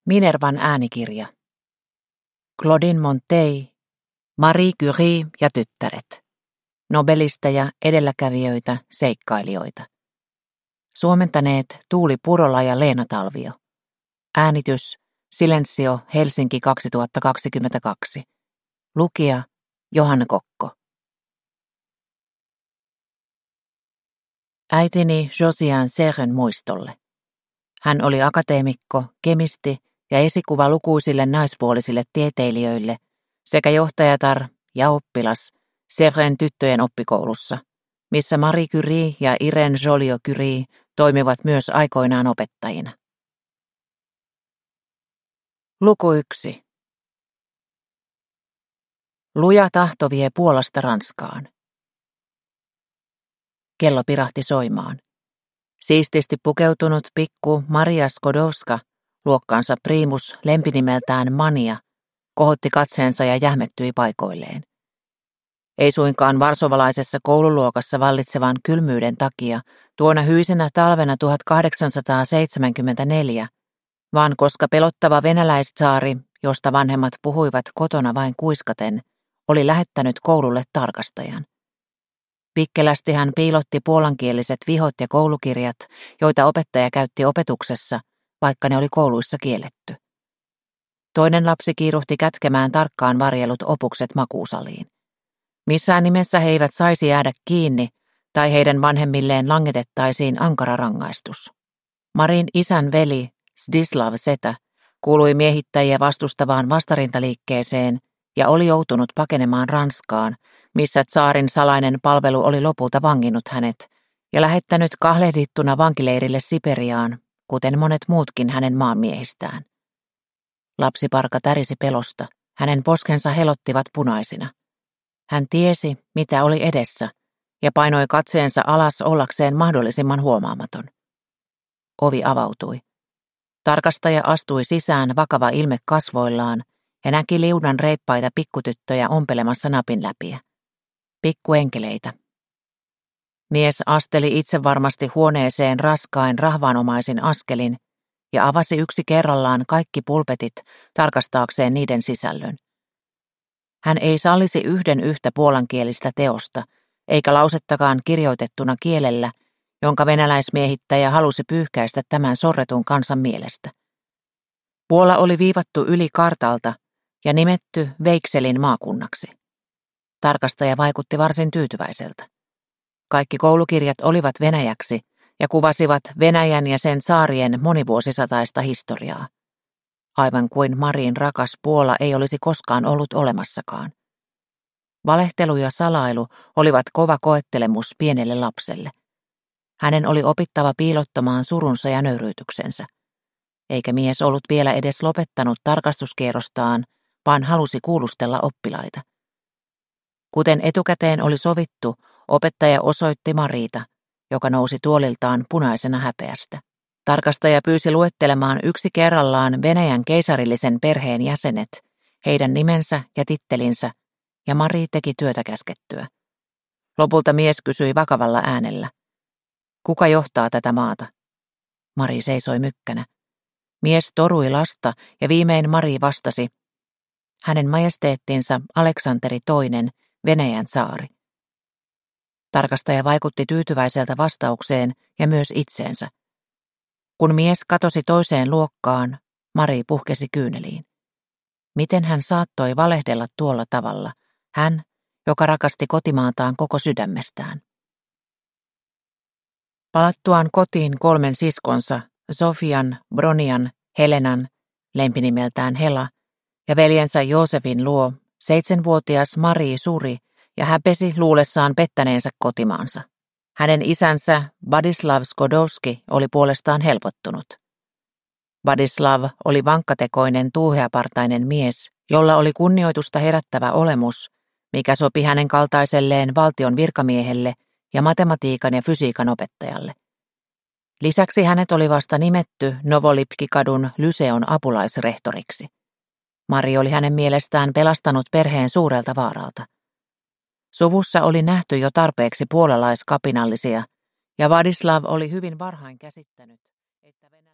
Minervan äänikirja. Claudine Monteil, Marie Curie ja tyttäret. Nobelisteja, edelläkävijöitä, seikkailijoita. Suomentaneet Tuuli Purola ja Leena Talvio. Äänitys Silensio, Helsinki 2022. Lukija Johanna Kokko. Äitini Josiane Seren muistolle. Hän oli akateemikko, kemisti ja esikuva lukuisille naispuolisille tieteilijöille sekä johtajatar ja oppilas Seren tyttöjen oppikoulussa, missä Marie Curie ja Irene Joliot-Curie toimivat myös aikoinaan opettajina. Luku 1. Luja tahto vie Puolasta Ranskaan. Kello pirahti soimaan. Siististi pukeutunut pikku Maria Skodowska, luokkaansa primus lempinimeltään Mania, kohotti katseensa ja jähmettyi paikoilleen. Ei suinkaan varsovalaisessa koululuokassa vallitsevan kylmyyden takia tuona hyisenä talvena 1874, vaan koska pelottava venäläistsaari, josta vanhemmat puhuivat kotona vain kuiskaten, oli lähettänyt koululle tarkastajan. Vikkelästi hän piilotti puolankieliset vihot ja koulukirjat, joita opettaja käytti opetuksessa, vaikka ne oli kouluissa kielletty. Toinen lapsi kiiruhti kätkemään tarkkaan varjellut opukset makuusaliin. Missään nimessä he eivät saisi jäädä kiinni, tai heidän vanhemmilleen langetettaisiin ankara rangaistus. Marin isän veli, Zdzislav Setä, kuului miehittäjiä vastustavaan vastarintaliikkeeseen ja oli joutunut pakenemaan Ranskaan, missä tsaarin salainen palvelu oli lopulta vanginnut hänet ja lähettänyt kahlehdittuna vankileirille Siperiaan, kuten monet muutkin hänen maanmiehistään. Lapsiparka tärisi pelosta, hänen poskensa helottivat punaisina. Hän tiesi, mitä oli edessä, ja painoi katseensa alas ollakseen mahdollisimman huomaamaton. Ovi avautui. Tarkastaja astui sisään vakava ilme kasvoillaan ja näki liudan reippaita pikkutyttöjä ompelemassa napin läpiä. Pikkuenkeleitä. Mies asteli itsevarmasti huoneeseen raskain rahvaanomaisin askelin ja avasi yksi kerrallaan kaikki pulpetit tarkastaakseen niiden sisällön. Hän ei sallisi yhden yhtä puolankielistä teosta, eikä lausettakaan kirjoitettuna kielellä, jonka venäläismiehittäjä halusi pyyhkäistä tämän sorretun kansan mielestä. Puola oli viivattu yli kartalta ja nimetty Veikselin maakunnaksi. Tarkastaja vaikutti varsin tyytyväiseltä. Kaikki koulukirjat olivat venäjäksi ja kuvasivat Venäjän ja sen saarien monivuosisataista historiaa. Aivan kuin Marin rakas Puola ei olisi koskaan ollut olemassakaan. Valehtelu ja salailu olivat kova koettelemus pienelle lapselle. Hänen oli opittava piilottamaan surunsa ja nöyryytyksensä. Eikä mies ollut vielä edes lopettanut tarkastuskierrostaan, vaan halusi kuulustella oppilaita. Kuten etukäteen oli sovittu, opettaja osoitti Mariita, joka nousi tuoliltaan punaisena häpeästä. Tarkastaja pyysi luettelemaan yksi kerrallaan Venäjän keisarillisen perheen jäsenet, heidän nimensä ja tittelinsä, ja Mari teki työtä käskettyä. Lopulta mies kysyi vakavalla äänellä. Kuka johtaa tätä maata? Mari seisoi mykkänä. Mies torui lasta ja viimein Mari vastasi. Hänen majesteettinsa Aleksanteri II, Venäjän tsaari. Tarkastaja vaikutti tyytyväiseltä vastaukseen ja myös itseensä. Kun mies katosi toiseen luokkaan, Mari puhkesi kyyneliin. Miten hän saattoi valehdella tuolla tavalla, hän, joka rakasti kotimaataan koko sydämestään? Palattuaan kotiin 3 siskonsa, Sofian, Bronian, Helenan, lempinimeltään Hela, ja veljensä Joosefin luo, 7-vuotias Marie suri ja häpesi luulessaan pettäneensä kotimaansa. Hänen isänsä Władysław Skodowski oli puolestaan helpottunut. Władysław oli vankkatekoinen tuuheapartainen mies, jolla oli kunnioitusta herättävä olemus, mikä sopi hänen kaltaiselleen valtion virkamiehelle ja matematiikan ja fysiikan opettajalle. Lisäksi hänet oli vasta nimetty Novolipki-kadun Lyseon apulaisrehtoriksi. Mari oli hänen mielestään pelastanut perheen suurelta vaaralta. Suvussa oli nähty jo tarpeeksi puolalaiskapinallisia, ja Władysław oli hyvin varhain käsittänyt, että